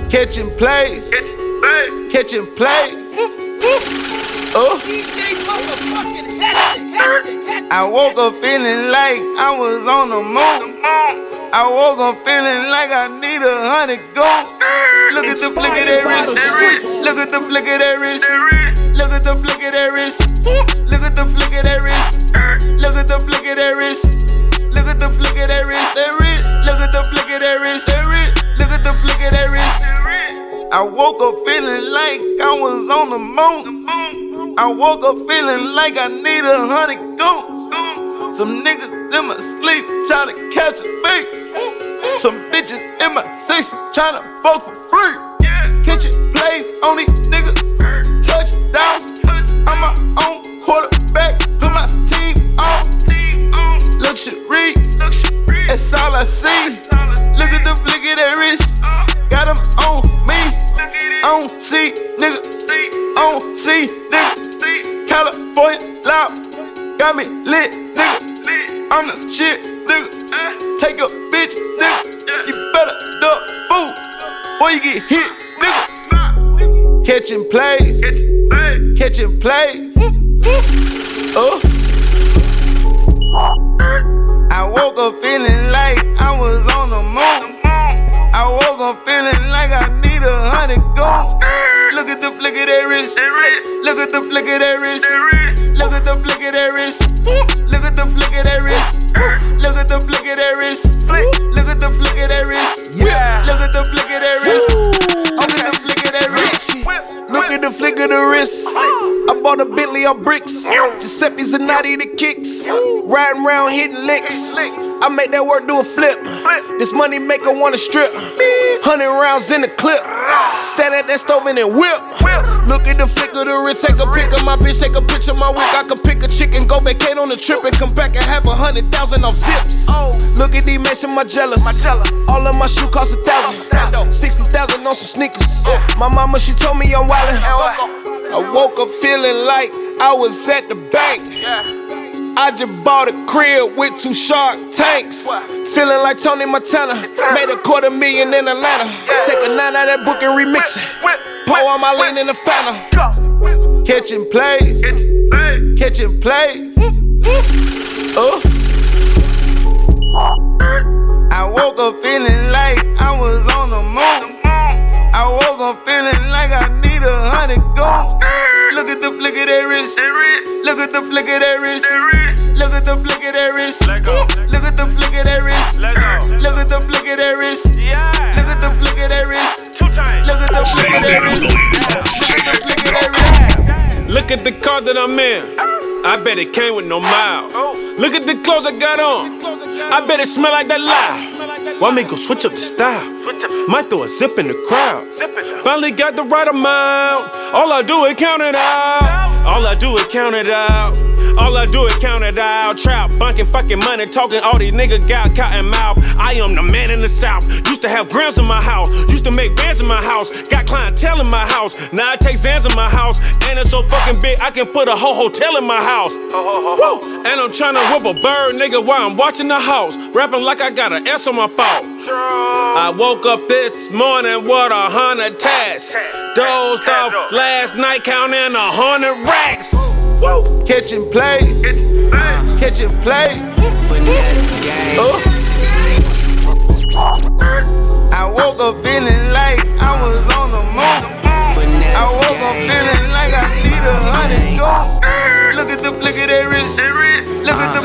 Catching plays, catching play. DJ motherfucking hectic. I woke up feeling like I was on the moon. I woke up feeling like I need 100 goons. Look at the flick of that wrist. Look at the flick of that wrist. Look at the flick of that wrist. Look at the flick of that wrist. Look at the flick of that wrist. Look at the flick of that wrist. Look at the flick of that wrist. Look at the flick of that wrist. I woke up feeling like I was on the moon. I woke up feeling like I need 100 goons. Some niggas in my sleep tryna catch a beat. Some bitches in my sex tryna fuck for free. Catch it, play on these niggas. Touchdown. I'm my own quarterback. Put my team on. Luxury. That's all I see. Look at the flick of that wrist. Got them on me. On C, nigga. On C, nigga. California loud. Got me lit, nigga. I'm the shit, nigga. Take a bitch, nigga. You better duck food, or you get hit, nigga. Catching plays, catching plays. I woke up feeling like I was on the moon. I woke up feeling like I need 100 goons. Look at the flick of that wrist. Look at the flick of that wrist. Look at the flick of that wrist. Look at the flick of that wrist. Look at the flick of that wrist. Look at the flick of that wrist. Look at the flick of that wrist. Look at the flick of that wrist. Look at the flick of the wrist. I bought a Bentley on bricks. Giuseppe Zanotti the kicks. Riding around hitting licks. I make that work do a flip. This money maker wanna strip. 100 rounds in the clip. Stand at that stove and then whip. Look at the flick of the wrist. Take a pic of my bitch. Take a picture of my wick. I could pick a chicken, go vacate on the trip and come back and have 100,000 off zips. Look at these Mason Margellas. All of my shoes cost 1,000. 60,000 on some sneakers. My mama, she told me I'm wildin'. I woke up feeling like I was at the bank. I just bought a crib with 2 Shark Tanks. Feeling like Tony Montana. Made $250,000 in Atlanta. Take a 9 out of that book and remix it. Pour on my lean in the Fanta. Catching plays, catching plays. I woke up feeling like I was on the moon. I woke up feeling like I need 100 goons. Look at the flick of that wrist. Look at the flick of that wrist. Look at the flick of that wrist. Look at the flick of that wrist. Look at the flick of that wrist. Look at the flick of that wrist. Look at the flick of that wrist. Look at the flick of that wrist. Look at the car that I'm in. I bet it came with no miles. Look at the clothes I got on. I bet it smell like that loud. Why me go switch up the style? Might throw a zip in the crowd. Finally got the right amount. All I do is count it out. All I do is count it out. All I do is count it out. Trap, bunking, fucking money, talking. All these niggas got cotton mouth. I am the man in the South. Used to have grams in my house. Used to make bands in my house. Got clientele in my house. Now I take Zans in my house. And it's so fucking big, I can put a whole hotel in my house. Woo! And I'm tryna whip a bird, nigga, while I'm watching the house. Rapping like I got an S on my fault. I woke up this morning with 100 tats. Dozed off last night, counting 100 racks. Woo. Catching plays, catching plays. I woke up feeling like I was on the moon. I woke up feeling like I need 100 goons. Look at the flick of that wrist. Look at